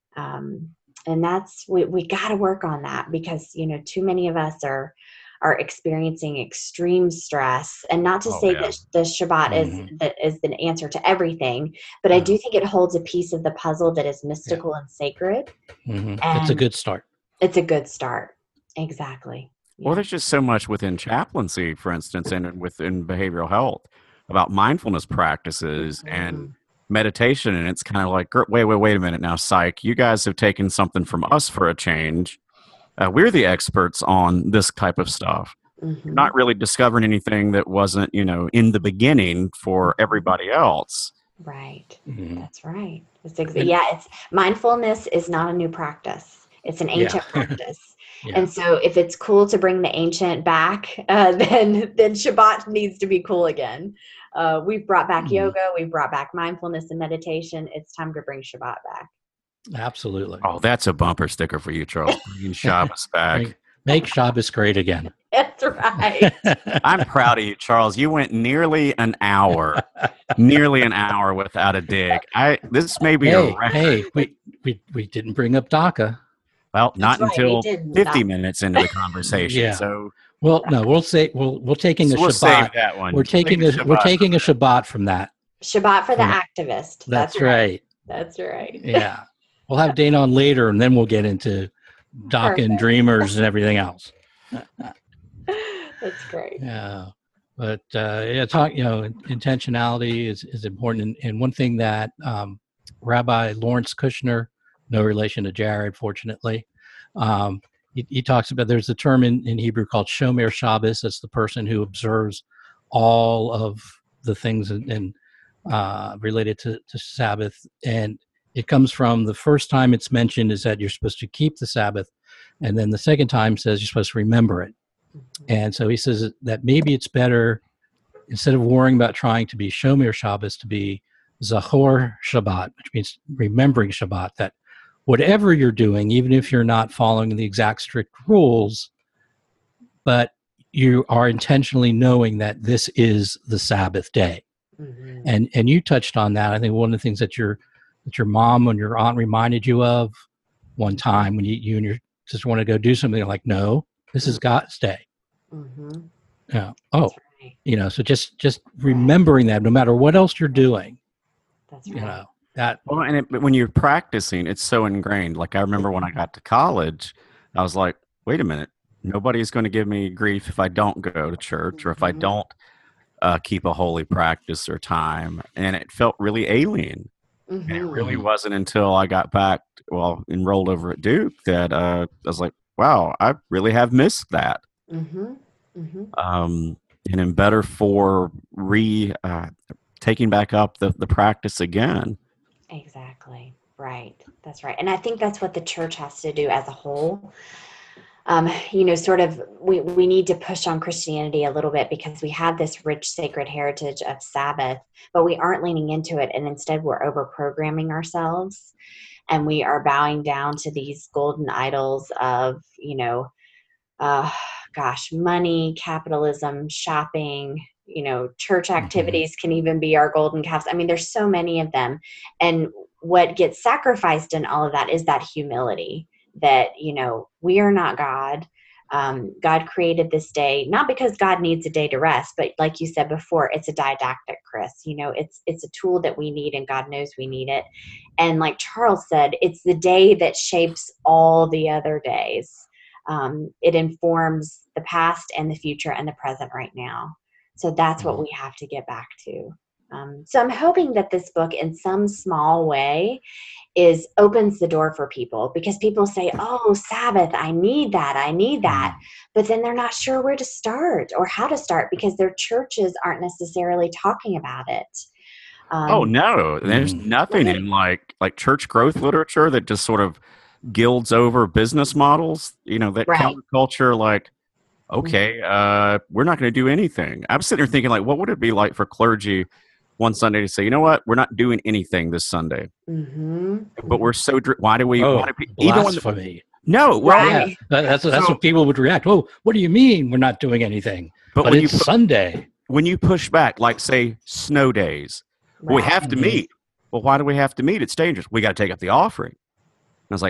Um, and that's we got to work on that, because too many of us are experiencing extreme stress. And not to Oh, say yeah. that the Shabbat Mhm. is the answer to everything, but I Yeah. do think it holds a piece of the puzzle that is Yeah. mystical and sacred, It's a and good start. it's a good start. Exactly. Well, Yeah. there's just so much within chaplaincy, for instance, and within behavioral health about mindfulness practices and Mhm. meditation. And it's kind of like, wait a minute now, psych. You guys have taken something from us for a change. We're the experts on this type of stuff. You're Mhm. not really discovering anything that wasn't, in the beginning for everybody else. Right. Mhm. That's right. And It's mindfulness is not a new practice. It's an yeah. ancient practice. Yeah. And so if it's cool to bring the ancient back, then Shabbat needs to be cool again. We've brought back Mhm. yoga, we've brought back mindfulness and meditation. It's time to bring Shabbat back. Absolutely. Oh, that's a bumper sticker for you, Charles. Bringing Shabbos back. Make Shabbos great again. That's right. I'm proud of you, Charles. You went nearly an hour without a dig. This may be a record. Hey, we didn't bring up DACA. Well, That's not right. We until did 50 not. minutes into the conversation. Yeah. So Well, no, we're taking a we'll save Shabbat. that one. We're taking a Shabbat from that. Shabbat for the From that. activist. That's right. That's right. Yeah. We'll have Dana on later, and then we'll get into DACA and Perfect. dreamers and everything else. That's great. Yeah. But intentionality is important. And one thing that Rabbi Lawrence Kushner, no relation to Jared, fortunately, he talks about, there's a term in Hebrew called Shomer Shabbos. That's the person who observes all of the things and related to Sabbath. And it comes from, the first time it's mentioned is that you're supposed to keep the Sabbath. And then the second time says you're supposed to remember it. And so he says that maybe it's better, instead of worrying about trying to be Shomer Shabbos, to be Zachor Shabbat, which means remembering Shabbat, that whatever you're doing, even if you're not following the exact strict rules, but you are intentionally knowing that this is the Sabbath day. Mm-hmm. And you touched on that. I think one of the things that your mom and your aunt reminded you of one time when you and your sister want to go do something, like, no, this is God's day. Mm-hmm. Yeah. Oh, right. So just remembering that, no matter what else you're doing, that's right. That. Well, and when you're practicing, it's so ingrained. Like I remember when I got to college, I was like, wait a minute, nobody's going to give me grief if I don't go to church or if I don't keep a holy practice or time. And it felt really alien. Mm-hmm. And it really wasn't until I got back, enrolled over at Duke, that I was like, wow, I really have missed that. Mm-hmm. Mm-hmm. And am better for taking back up the practice again. Exactly. Right. That's right. And I think that's what the church has to do as a whole. sort of we need to push on Christianity a little bit because we have this rich sacred heritage of Sabbath, but we aren't leaning into it. And instead we're over programming ourselves, and we are bowing down to these golden idols of, money, capitalism, shopping, church activities can even be our golden calves. I mean, there's so many of them. And what gets sacrificed in all of that is that humility that, we are not God. God created this day, not because God needs a day to rest, but like you said before, it's a didactic, Chris. It's a tool that we need, and God knows we need it. And like Charles said, it's the day that shapes all the other days. It informs the past and the future and the present right now. So that's what we have to get back to. So I'm hoping that this book in some small way opens the door for people, because people say, oh, Sabbath, I need that. But then they're not sure where to start or how to start because their churches aren't necessarily talking about it. Oh, no, there's nothing in like church growth literature that just sort of gilds over business models, that counterculture, like, okay, we're not going to do anything. I'm sitting there thinking, like, what would it be like for clergy one Sunday to say, you know what, we're not doing anything this Sunday, but we're so why do we? Blasphemy! No, well, yeah, that's what people would react. Oh, what do you mean we're not doing anything? But when it's Sunday, when you push back, like say snow days, we have to meet. Well, why do we have to meet? It's dangerous. We got to take up the offering. And I was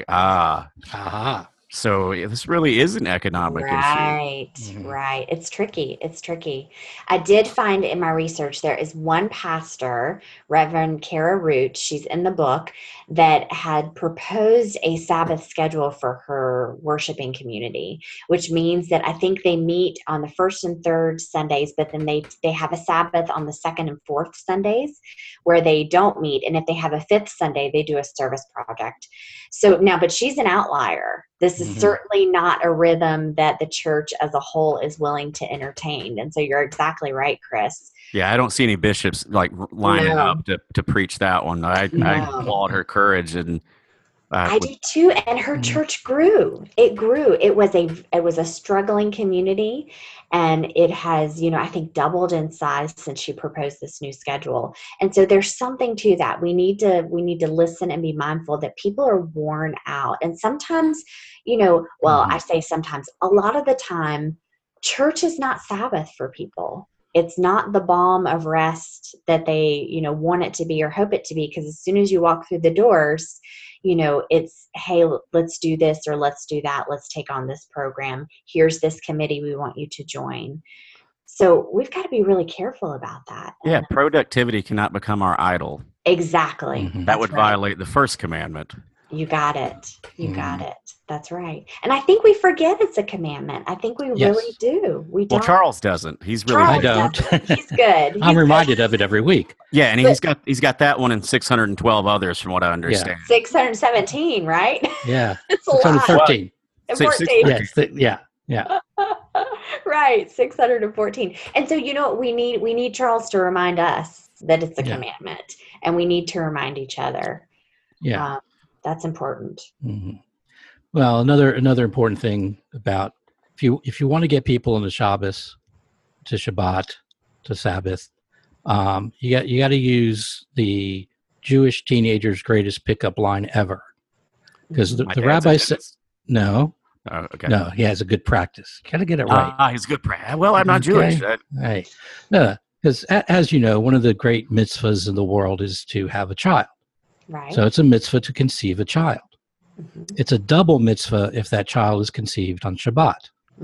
like, so this really is an economic issue. Right. It's tricky. I did find in my research there is one pastor, Reverend Kara Root, she's in the book, that had proposed a Sabbath schedule for her worshiping community, which means that I think they meet on the first and third Sundays, but then they have a Sabbath on the second and fourth Sundays where they don't meet. And if they have a fifth Sunday, they do a service project. So now, but she's an outlier. This is certainly not a rhythm that the church as a whole is willing to entertain. And so you're exactly right, Chris. Yeah, I don't see any bishops like lining up to preach that one. I applaud her courage, and I do too. And her church grew. It grew. It was a struggling community, and it has, I think doubled in size since she proposed this new schedule. And so there's something to that. We need to listen and be mindful that people are worn out. And sometimes, I say sometimes, a lot of the time, church is not Sabbath for people. It's not the balm of rest that they, want it to be or hope it to be. Because as soon as you walk through the doors, it's, hey, let's do this or let's do that. Let's take on this program. Here's this committee we want you to join. So we've got to be really careful about that. Yeah, productivity cannot become our idol. Exactly. That would violate the first commandment. You got it. Got it. That's right. And I think we forget it's a commandment. I think we really do. We don't. Well, Charles doesn't. He's really. I don't. He's good. I'm reminded of it every week. Yeah, and he's got that one and 612 others, from what I understand. 617, right? Yeah. It's a lot. 613. 14. Yeah. Right, 614. And so we need Charles to remind us that it's a commandment, and we need to remind each other. Yeah. That's important. Well, another important thing about if you want to get people into Shabbos, to Shabbat, to Sabbath, you got to use the Jewish teenager's greatest pickup line ever, because the rabbi said no. Oh, okay. No, he has a good practice. Got to get it right. He's a good practice. Well, I'm not Jewish. Right. No, because as you know, one of the great mitzvahs in the world is to have a child. Right. So it's a mitzvah to conceive a child. It's a double mitzvah if that child is conceived on Shabbat.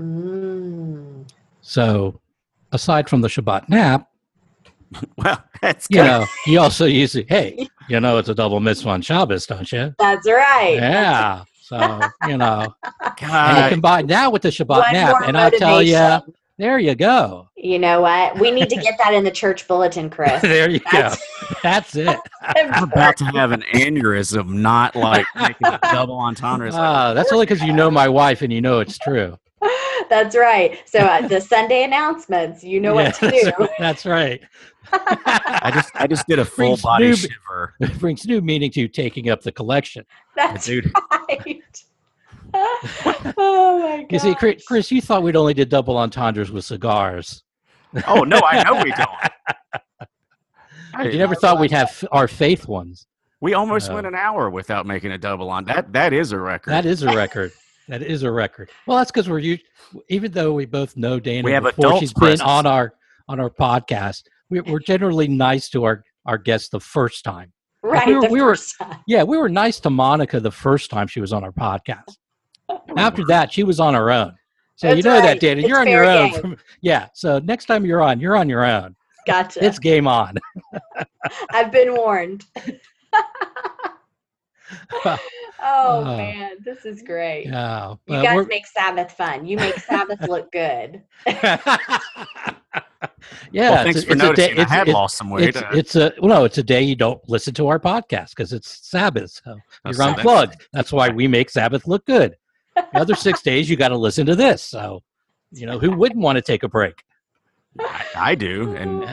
So aside from the Shabbat nap, well, that's good. You also use it. Hey, it's a double mitzvah on Shabbos, don't you? That's right. Yeah. So, God. And you combine that with the Shabbat nap, and I'll tell you, there you go. You know what? We need to get that in the church bulletin, Chris. There you go. That's it. I'm about to have an aneurysm, not like making a double entendre. That's only because you know my wife and you know it's true. That's right. So the Sunday announcements, what to do. That's right. I just did a full body shiver. It brings new meaning to taking up the collection. That's right. Oh my god! You see, Chris, you thought we'd only did double entendres with cigars. Oh no, I know we don't. You never thought we'd have our faith ones. We almost went an hour without making a double on that. That is a record. That is a record. That is a record. Well, that's because even though we both know Dana we have before she's been presence. on our podcast, we're generally nice to our guests the first time. Right. We were nice to Monica the first time she was on our podcast. After that, she was on her own. So That's you know right. that, Dana. It's You're on fair your own. game. So next time you're on your own. Gotcha. It's game on. I've been warned. Oh man, this is great. Yeah, you guys make Sabbath fun. You make Sabbath look good. Yeah, well, thanks for noticing. I had lost some weight. It's a day you don't listen to our podcast because it's Sabbath. So you're unplugged. That's why we make Sabbath look good. The other 6 days you got to listen to this. So who wouldn't want to take a break? I do, and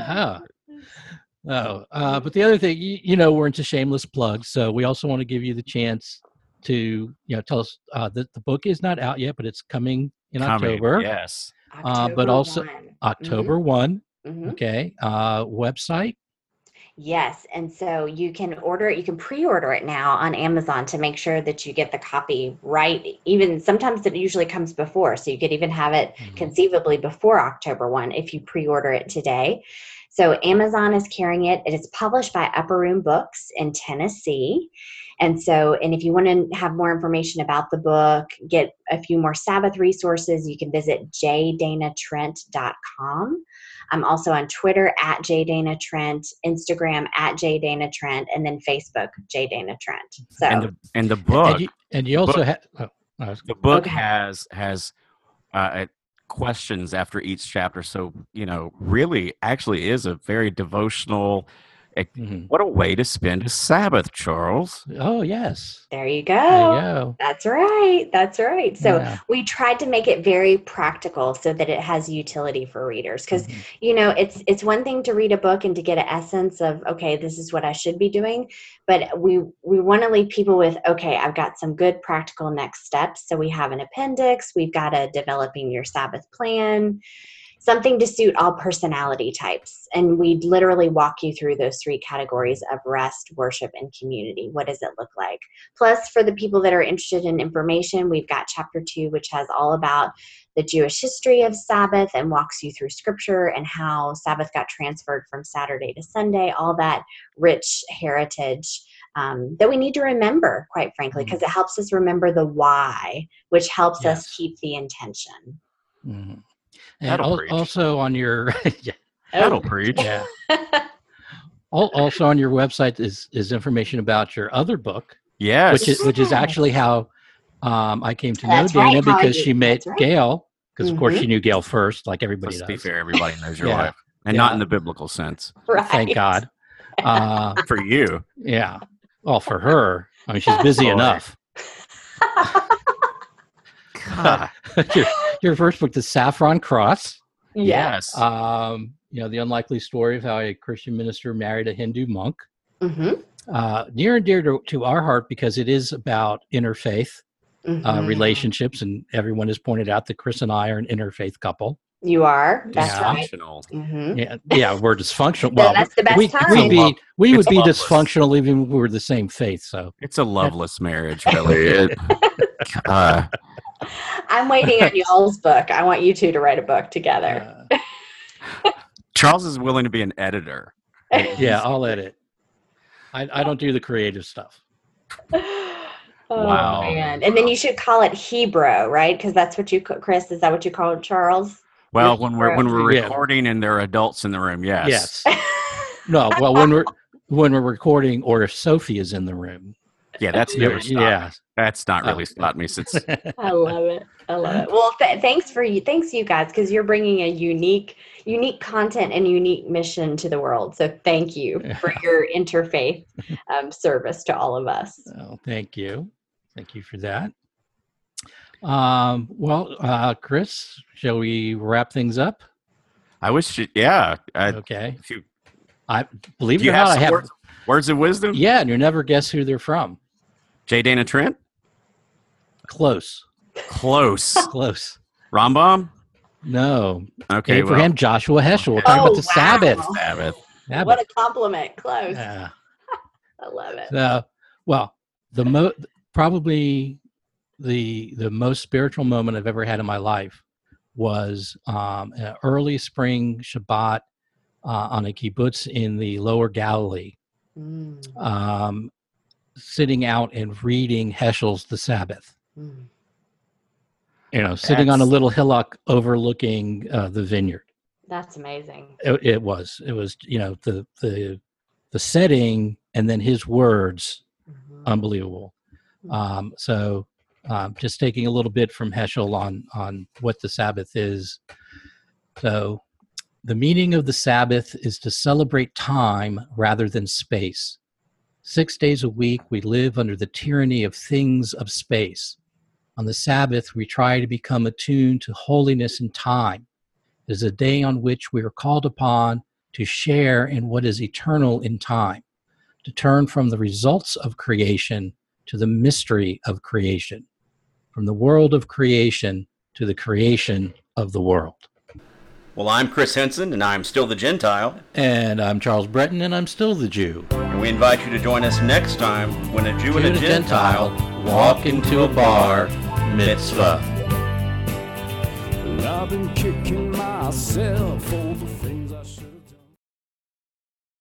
but the other thing, we're into shameless plugs, so we also want to give you the chance to tell us that the book is not out yet, but it's coming in October. Yes, but also 1. October 1. Mm-hmm. Okay, website. Yes, and so you can order it. You can pre-order it now on Amazon to make sure that you get the copy right. Even sometimes it usually comes before, so you could even have it conceivably before October 1 if you pre-order it today. So Amazon is carrying it. It is published by Upper Room Books in Tennessee. And if you want to have more information about the book, get a few more Sabbath resources, you can visit jdanatrent.com. I'm also on Twitter at @JDanaTrent, Instagram at @JDanaTrent, and then Facebook jdanatrent. So and the book and you also have the book has questions after each chapter, so really actually is a very devotional. What a way to spend a Sabbath, Charles. Oh there you go. That's right. So we tried to make it very practical so that it has utility for readers, because it's one thing to read a book and to get an essence of, okay, this is what I should be doing, but we want to leave people with, okay, I've got some good practical next steps. So we have an appendix, we've got a developing your Sabbath plan, something to suit all personality types. And we literally walk you through those 3 categories of rest, worship, and community. What does it look like? Plus, for the people that are interested in information, we've got chapter 2, which has all about the Jewish history of Sabbath and walks you through scripture and how Sabbath got transferred from Saturday to Sunday, all that rich heritage that we need to remember, quite frankly, because it helps us remember the why, which helps us keep the intention. Mm-hmm. And also on your that'll preach. Yeah. Also on your website is information about your other book. Yes. Which is actually how I came to know Dana, because she met Gail, because of course she knew Gail first, like everybody does. To be fair, everybody knows your wife, and not in the biblical sense. Right. Thank God. For you. Yeah. Well, for her, I mean, she's busy enough. God. Your first book, The Saffron Cross. Yes. The unlikely story of how a Christian minister married a Hindu monk. Mm-hmm. Near and dear to our heart, because it is about interfaith relationships, and everyone has pointed out that Chris and I are an interfaith couple. You are. That's right. Dysfunctional. Yeah, we're dysfunctional. Well, that's the best time. We would be dysfunctional even if we were the same faith. So it's a loveless marriage, really. I'm waiting on y'all's book. I want you two to write a book together. Charles is willing to be an editor. Yeah, I'll edit. I don't do the creative stuff. Wow. Man. And then you should call it Hebrew, right? Because that's what you, Chris, is that what you call it, Charles? Well, when we're recording and there are adults in the room, yes. No, well, when we're recording, or if Sophie is in the room. Yeah, that's never stopped me. That's not really stopped me since. I love it. Well, thanks you guys, because you're bringing a unique content and unique mission to the world. So thank you for your interfaith service to all of us. Oh, thank you for that. Chris, shall we wrap things up? I wish. Yeah. Okay. I believe it or not, I have words of wisdom. Yeah, and you never guess who they're from. J. Dana Trent? Close. Close. Close. Rambam? No. Okay. Abraham Joshua Heschel. We're talking about the Sabbath. Sabbath. What a compliment. Close. Yeah. I love it. Well, probably the most spiritual moment I've ever had in my life was an early spring Shabbat on a kibbutz in the Lower Galilee, sitting out and reading Heschel's The Sabbath. Sitting on a little hillock overlooking the vineyard. That's amazing. It was the setting and then his words, unbelievable. Just taking a little bit from Heschel on what the Sabbath is. So the meaning of the Sabbath is to celebrate time rather than space. 6 days a week, we live under the tyranny of things of space. On the Sabbath, we try to become attuned to holiness and time. It is a day on which we are called upon to share in what is eternal in time, to turn from the results of creation to the mystery of creation, from the world of creation to the creation of the world. Well, I'm Chris Henson, and I'm still the Gentile. And I'm Charles Breton, and I'm still the Jew. And we invite you to join us next time when a Jew and a Gentile walk into a bar mitzvah. I've been kicking my